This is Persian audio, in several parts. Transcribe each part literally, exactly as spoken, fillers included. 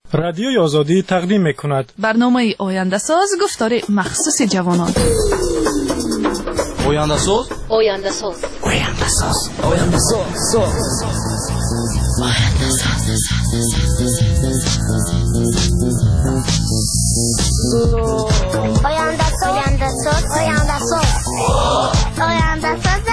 رادیوی آزادی تقدیم می‌کند برنامه آینده ساز گفتار مخصوص جوانان. آینده ساز آینده ساز آینده ساز آینده ساز آینده ساز آینده ساز آینده ساز آینده ساز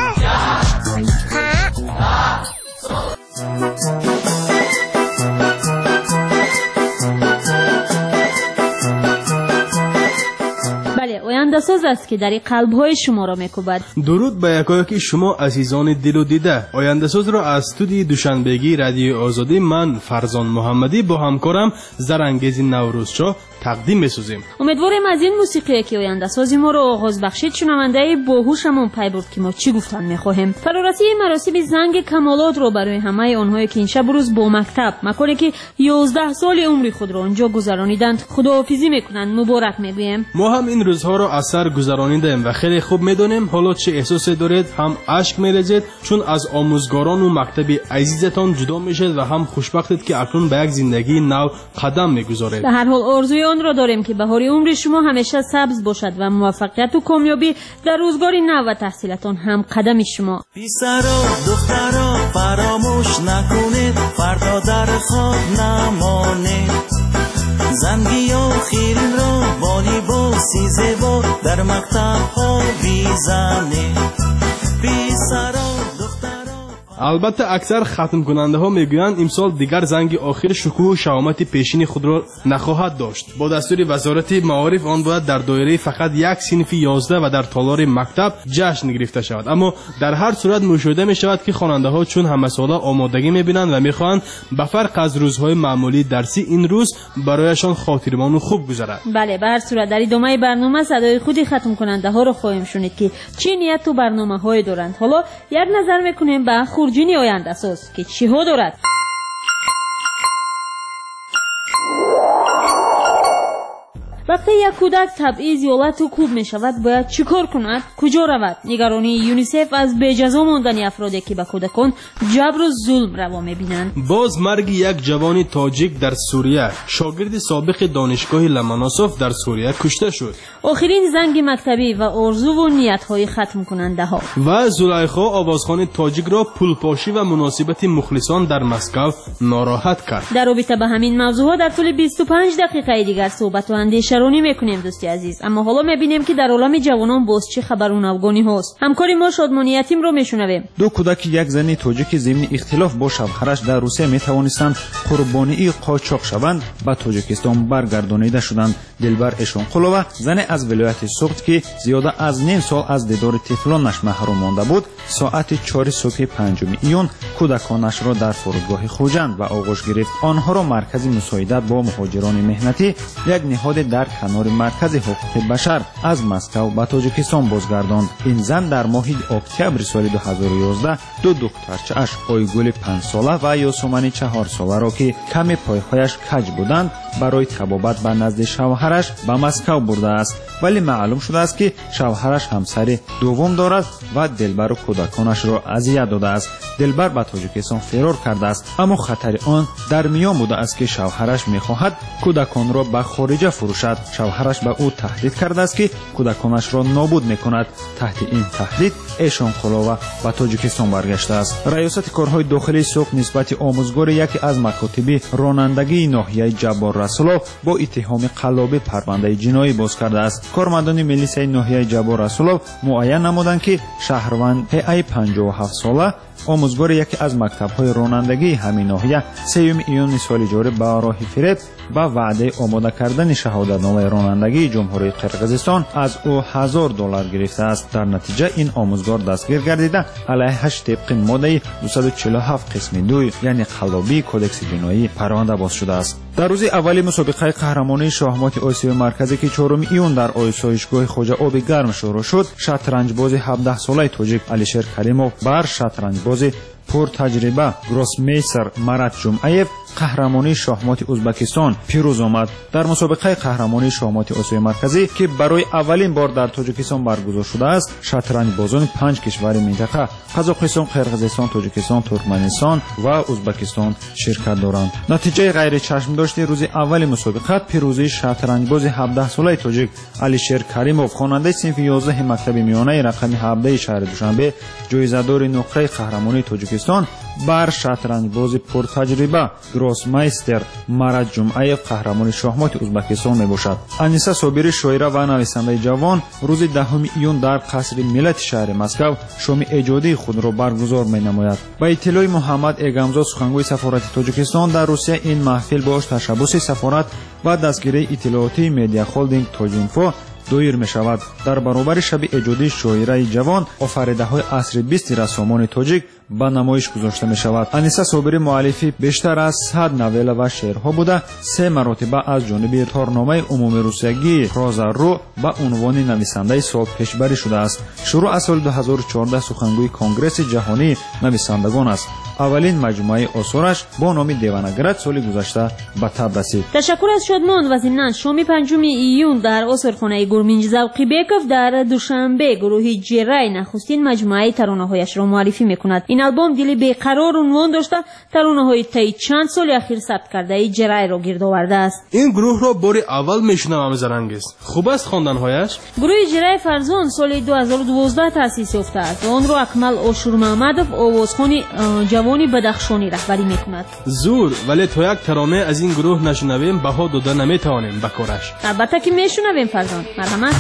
آینده ساز است که در قلب‌های شما را می‌کوبد. درود به یکایک شما عزیزان دل و دیده. آینده ساز را از استودیوی دوشنبگی رادیو آزادی من فرزان محمدی با همکارم زرانگیز نوروزشاه تقدیم می‌سازیم. امیدواریم از این موسیقی که آینده ساز ما را آغاز بخشید شنونده باهوشمون پی برد که ما چی گفتن می‌خواهیم. فرارسی مراسم زنگ کمالات را برای همه آنهایی که این شب روز با مکتب مکانی که یازده سال عمر خود را آنجا گذرانیدند خداحافظی می‌کنند مبارک می‌گوییم. ما هم این روزها را از سر گذرانیدیم و خیلی خوب می‌دانیم حالا چه احساسی دارید، هم اشک می‌ریزید چون از آموزگاران و مکتبی عزیزتان جدا میشید و هم خوشبختید که اکنون به یک زندگی نو قدم می‌گذارید. به هر حال آرزوی آن را داریم که بهار عمر شما همیشه سبز باشد و موفقیت و کامیابی در روزگار نو و تحصیلاتون هم قدم شما. پسرا دخترا فراموش نکنید فردا در خواب نمانید زنگی و خیرین را با لباسی زیبا در مکتب ها بیزنید پسرا دخترا. البته اکثر ختم کننده ها میگویند امسال دیگر زنگ آخر شکوه و شهامت پیشین خود را نخواهد داشت. با دستور وزارت معارف آن باید در دایره فقط یک صنف یازده و در تالار مکتب جشن گرفته شود. اما در هر صورت مشاهده می شود که خواننده ها چون همه ساله آمادگی می بینند و می خواهند به فرق از روزهای معمولی درسی این روز برایشان خاطرمان و خوب گذرد. بله، به هر صورت در ادامه برنامه صدای خودی ختم کننده ها را خواهیم شنید که چه نیت و برنامه های دارند. حالا یک نظر میکنیم به خورجین آینده ساز که چی ها دارد. وقتی یک کودک تبعیض یا لط و کوب می شود باید چیکار کند؟ کجا رود؟ نگرانی یونیسف از بجزا ماندن افرادی که به کودکان جبر و ظلم روا می بینند. باز مرگ یک جوان تاجیک در سوریه، شاگرد سابق دانشگاه لمناسوف در سوریه کشته شد. آخرین زنگ مکتبی و آرزو و نیت های ختم کننده ها. و زلیخا آوازخوان تاجیک را پولپاشی و مناسبت مخلصان در مسکو ناراحت کرد. در رابطه با همین موضوع در طول بیست و پنج دقیقه دیگر صحبت و اندیشه رانی میکنیم دوستی عزیز. اما حالا میبینیم که در عالم جوانان باز چه خبر و نوگانی هست. همکاری ما شادمانی یتیم رو میشنویم. دو کودک یک زن تاجیک ضمن اختلاف با شوهرش در روسیه میتوانستند قربانی قاچاق شوند به تاجیکستان برگردانیده شدند. دلبر اشونقولووا زن از ولایت سوخت که زیاده از نیم سال از دیدار طفلانش محروم مانده بود ساعت چهار صبح پنجم ایون کودکانش را در فرودگاه خوجند و آغوش گرفت. آنها را مرکز مساعدت با مهاجران مهنتی یک نهاد در کنار مرکز حقوق بشر از مسکو به تاجیکستان بازگرداند. این زن در ماه اکتبر سال دو هزار و یازده دو دخترچه‌اش آیگل پنج ساله و یاسمن چهار ساله را که کم پایهایش کج بودند برای طبابت به نزد شوهرش به مسکو برده است. ولی معلوم شده است که شوهرش همسر دوم دارد و دلبر و کودکانش را اذیت داده است. دلبر به تاجیکستان فرار کرده است اما خطر آن در میان بوده است که شوهرش میخواهد کودکان را به خارج فروشد. شوهرش به او تهدید کرده است که کودکانش را نابود میکند. تحت این تهدید اشونقولووا به تاجیکستان برگشته است. ریاست کارهای داخلی سوق نسبت آموزگار یکی از مکاتب رانندگی ناحیه جبار رسولوف با اتهام قلاب پرونده جنایی باز کرده است. کارمندان میلیسای ناحیه جبار رسولوف معین نمودند که شهروند ای پنجاه و هفت ساله آموزگار یکی از مکتب‌های رانندگی همین ناحیه سوم ایون سال جاری به راه فریب با وعده آماده کردن شهادتنامه رانندگی جمهوری قرقیزستان از او هزار دلار گرفته است. در نتیجه این آموزگار دستگیر گردیده علیهش طبق ماده دویست و چهل و هفت قسم دو یعنی قلابی کدکس جنایی پرونده باز شده است. در روز اولی مسابقه قهرمانی شاهمات آسیای مرکزی که چهارم ایون در آسایشگاه خواجه آب گرم شروع شد، شطرنج باز هفده ساله تاجیک علیشیر کریموف بر شطرنج باز پرتجربه گروسمیستر مراد جمعیف قهرمانی شاهمات ازبکستان پیروز آمد. در مسابقه قهرمانی شاهمات آسیای مرکزی که برای اولین بار در تاجیکستان برگزار شده است، شطرنج بازان پنج کشور منطقه قزاقستان، قرقیزستان، تاجیکستان، ترکمنستان و ازبکستان شرکت دارند. نتیجه غیر چشم داشته روز اول مسابقه پیروزی شطرنج باز هفده ساله تاجیک علیشیر کریموف، خواننده صنف یازده مکتب میانه رقم هفده شهر دوشنبه، جایزه‌دار نقره قهرمانی تاجیکستان بر شطرنج باز پرتجربه گروسمیستر مراد جمعیف قهرمانی شاهمات ازبکستان میباشد. انیسه صابری شاعره و نویسنده جوان روز دهم ایون در قصر ملت شهر مسکو شام ایجادی خود را برگزار مینماید. با اطلاع محمد ایگامزاد سخنگوی سفارت تاجیکستان در روسیه، این محفل باش تشبث سفارت و دستگیری اطلاعاتی مدیا هولدینگ تاجینفو دایر می شود. در برابر شب ایجادی شاعره جوان آفریده های عصر بیست رسامان تاجیک به نمایش گذاشته می شود. انیسه صابری مؤلفی بیشتر از صد نوله و شعرها بوده، سه مرتبه از جانب تارنامه عمومی روسیگی پرازارو به عنوان نویسنده سال پیشبری شده است. شروع از سال دو هزار و چهارده سخنگوی کنگرس جهانی نویسندگان است. اولین مجموعه آثارش با نام دیوانگرد سال گذشته به تب رسید. تشکر از شادمان و ضمناً شام پنجم ایون در آثارخانه گورمینج ذوقی بیکوف در دوشنبه گروه جرای نخستین مجموعه ترانه‌هایش را معرفی می‌کند. این آلبوم دل بیقرار عنوان داشته ترانه‌های طی چند سال اخیر ثبت کرده جرای را گرد آورده است. این گروه را بار اول میشنوم زرنگیز. خوب است خواندن‌هایش؟ گروه جرای فرزان سال دو هزار و دوازده تأسیس یافته است و آن را اکمل آشور محمدов آوازخوان جوانی بدخشانی رهبری می‌کند. زور، ولی تو یک ترانه از این گروه نشنویم بها داده نمی‌توانیم به کارش. البته که میشنویم فرزان. مرحمت.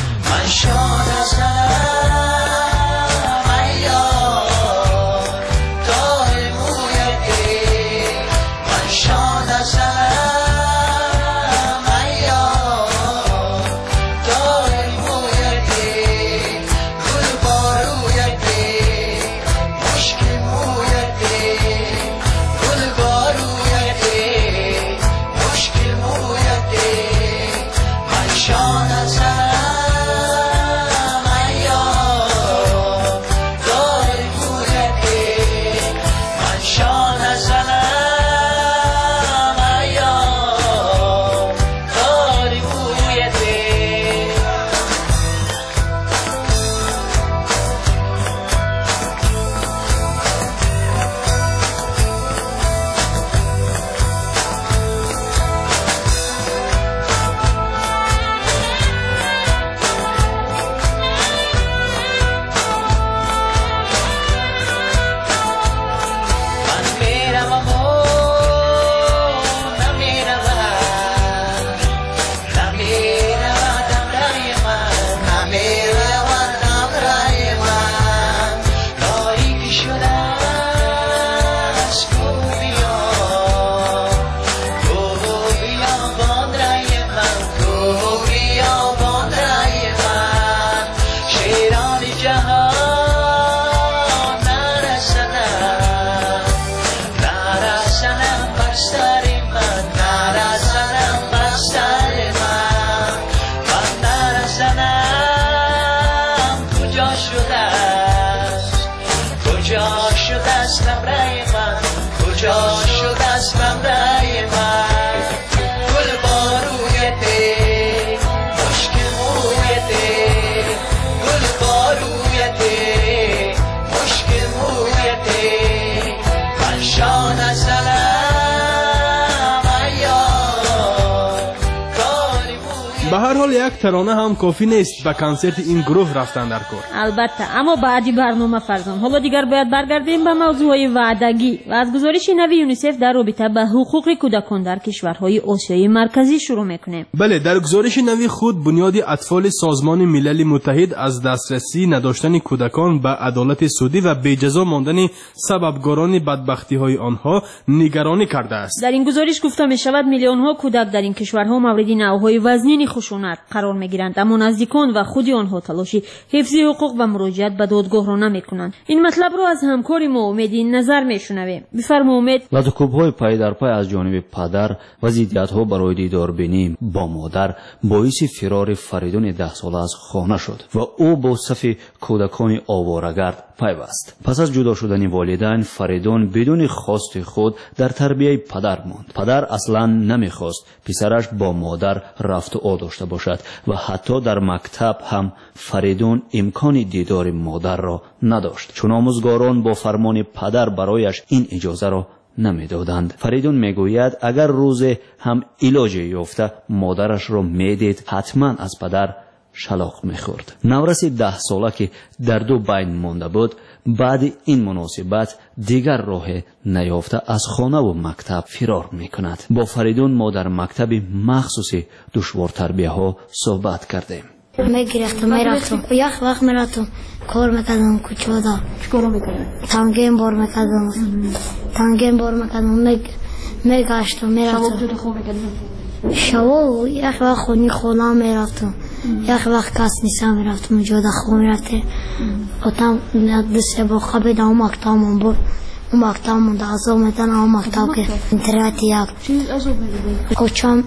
به هر حال یک ترانه هم کافی نیست به کنسرت این گروه رفتن در کار. البته، اما بعدی برنامه فرزان. حالا دیگر باید برگردیم به موضوعهای وعدگی و از گزارش نوی یونیسف در رابطه با حقوق کودکان در کشورهای آسیای مرکزی شروع میکنیم. بله، در گزارش نوی خود بنیاد اطفال سازمان ملل متحد از دسترسی نداشتن کودکان به عدالت سودی و بی‌جزا ماندن سببگاران بدبختی های آنها نگرانی کرده است. در این گزارش گفته می شود میلیون ها کودک در این کشورها مورد نوعهای وزنین خشونت قرار میگیرند، اما نزدیکان و خود آنها تلاشی حفظ حقوق و مراجعت به دادگاه را نمیکنند. این مطلب را از همکار ما امید این نظر میشنویم. بفرما امید. لطوکوب‌های پای در پای از جانب پدر و ضدیت‌ها برای دیداربینی با مادر باعث فرار فریدون ده ساله از خانه شد و او با صف کودکان آواره‌گرد پیوست. پس از جدا شدن والدین، فریدون بدون خواست خود در تربیت پدر ماند. پدر اصلا نمیخواست پسرش با مادر رفت و آ داشته باشد و حتی در مکتب هم فریدون امکان دیدار مادر را نداشت، چون آموزگاران با فرمان پدر برایش این اجازه را نمیدادند. فریدون میگوید اگر روز هم علاج یافته مادرش را میدید حتما از پدر شلاق میخورد. نورس ده ساله که در دو بین مانده بود بعد این مناسبت دیگر راه نیافته از خانه و مکتب فرار میکند. با فریدون ما در مکتب مخصوص دشوار تربیه ها صحبت کردیم. میگرفتم میرفتم یک وقت میرفتم کار میکردم کوچودا. چیکار میکردم؟ تانگیم بار میکردم. تانگیم بار میکردم میگشتم میرفتم. شب تو خوب میکردم؟ شب یک وقت خونی خونه میرفتم. یک وقت کس نیستم میرفتم اونجا دخو میرفته اتم دسته با خبه دا اون مکتبمون بود. اون مکتبمون دا ازو میدن اون مکتب که انترنت یک چیز ازو میدن؟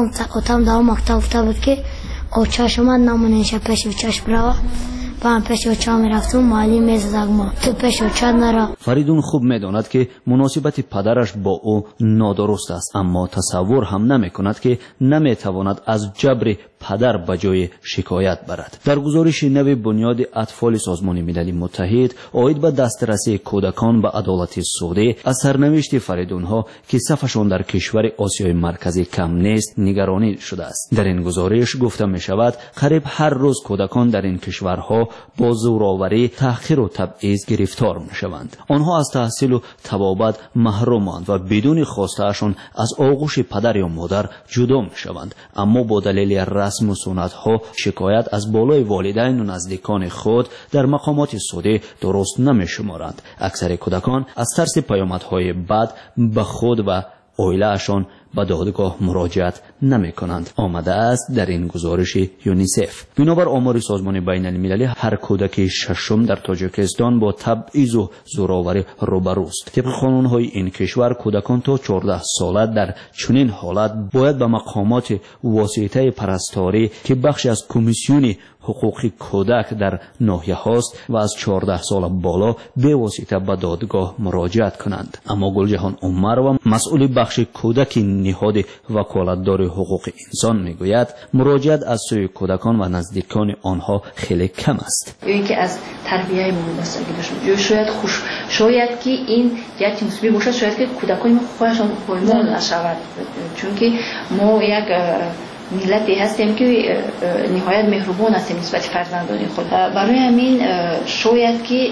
اتم دا اون مکتب افته بود که اوچاش اومد نمونیشه پیش اوچاش برا با پیش اوچا میرفتم مالی میزدگ ما تو پیش اوچا نرا. فریدون خوب میداند که مناسبت پدرش با او نادرست است، اما تصور هم نمیکند که نمیتواند از جبر پدر به جای شکایت برد. در گزارش نو بنیاد اطفال سازمان ملل متحد عاید به دسترسی کودکان به عدالت سعودی از سرنوشت فریدونها که صفشان در کشور آسیای مرکزی کم نیست نگرانی شده است. در این گزارش گفته می شود قریب هر روز کودکان در این کشورها با زورآوری، تحقیر و تبعیض گرفتار می شوند. آنها از تحصیل و طبابت محرومند و بدون خواستهشان از آغوش پدر یا مادر جدا می شوند، اما با دلیل رسم و سنت ها شکایت از بالای والدین و نزدیکان خود در مقامات سعودی درست نمی شمارند. اکثر کودکان از ترس پیامدهای بد به خود و عائله‌شان به دادگاه مراجعت نمی کنند. آمده است در این گزارش یونیسف. بنابر آمار سازمان بین المللی هر کودک ششم در تاجیکستان با تبعیض و زورآوری روبروست. طبق قانون‌های این کشور کودکان تا چهارده ساله در چنین حالت باید به مقامات واسطه پرستاری که بخشی از کمیسیون حقوق کودک در ناحیه هاست و از چهارده سال بالا به واسطه به دادگاه مراجعت کنند. اما گلجهان عمر و مسئول بخش کودک نهاد وکالتدار حقوق انسان میگوید مراجعت از سوی کودکان و نزدیکان آنها خیلی کم است. یا اینکه از تربیت مونساگی داشته یا شاید خوش شاید که این یک مسئله باشه، شاید که کودکان ما خودشان پایمال نشود، چون که ما یک ملتی هستیم که نهایت مهربان هستیم نسبت فرزندان خود. برای همین شاید که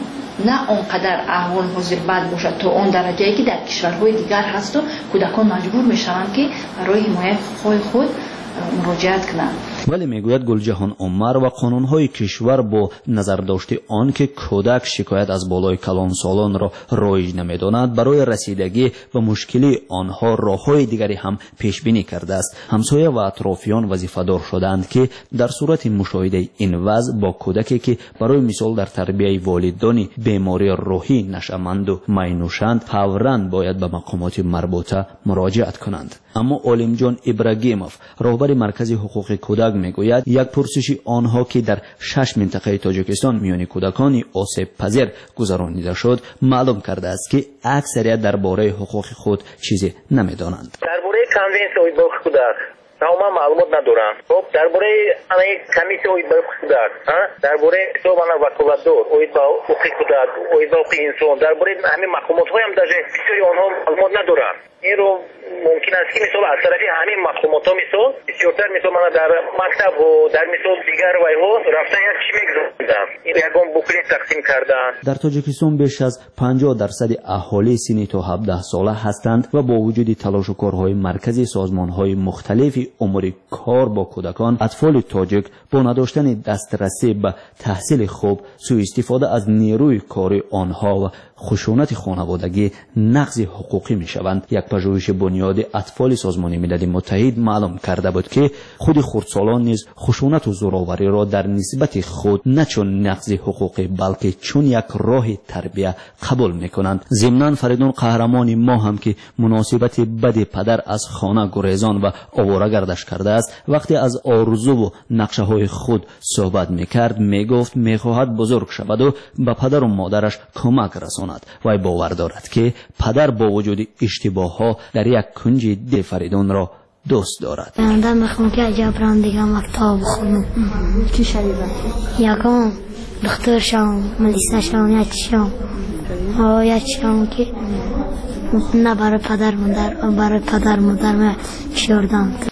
نه آنقدر احوال حاضر بد باشد تا آن درجه‌ای که در کشورهای دیگر هست و کودکان مجبور میشوند که برای حمایت حقوق خود مراجعت کنند. ولی میگوید گلجهان عمر و قانونهای کشور با نظر داشته آن که کودک شکایت از بالای کلان سالان را رایج نمیداند، برای رسیدگی به مشکلی آنها راههای دیگری هم پیش بینی کرده است. همسایه و اطرافیان وظیفه‌دار شدند که در صورت مشاهده این وضع با کودکی که برای مثال در تربیت والدانی بیماری روحی نشمند و مینوشند فوراً باید به مقامات مربوطه مراجعت کنند. اما عالم جان ابراهیموف رهبر مرکز حقوق کودک میگوید یک پرسش آنها که در شش منطقه تاجیکستان میان کودکان آسیب پذیر گذرانیده شد معلوم کرده است که اکثریت درباره حقوق خود چیزی نمیدانند. درباره کنونسیون حقوق کودک تمام معلومات ندارم. خب درباره اون کمیته حقوق کودک، ها درباره تو بنا وکالتدار حقوق کودک، حقوق انسان، درباره همین مقامات های هم در بسیاری آنها معلومات ندارم. این رو ممکن است که مثلا از طرف همین مقامات ها مثلا بسیارتر مثلا من در مکتب و در مثلا دیگر وای ها رفتن یک چی میگذاشتم این یکم بوکلت تقسیم کردن. در تاجیکستان بیش از پنجاه درصد اهالی سن تا هفده ساله هستند و با وجود تلاش و کارهای مرکزی سازمان‌های مختلف امور کار با کودکان، اطفال تاجیک با نداشتن دسترسی به تحصیل خوب، سوء استفاده از نیروی کاری آنها و خشونت خانوادگی نقض حقوقی میشوند. یک پژوهش بنیاد اطفال سازمان ملل متحد معلوم کرده بود که که خود خردسالان نیز خشونت و زورآوری را در نسبت خود نه چون نقض حقوق بلکه چون یک راه تربیه قبول میکنند. ضمناً فریدون قهرمان ما هم که مناسبت بد پدر از خانه گریزان و آواره گردش کرده است، وقتی از آرزو و نقشه های خود صحبت میکرد میگفت میخواهد بزرگ شود و به پدر و مادرش کمک رساند. وی باور دارد که پدر با وجود اشتباه ها در یک کنج دل فریدون را دوست دارد. آینده میخوام که جبران دیگه مکتب بخونم. چی شوی یکم دکتر شوم، ملیسه شوم، یا چی شوم آه یا چی شوم که نه برای پدر مادر برای پدر مادر من شوردم.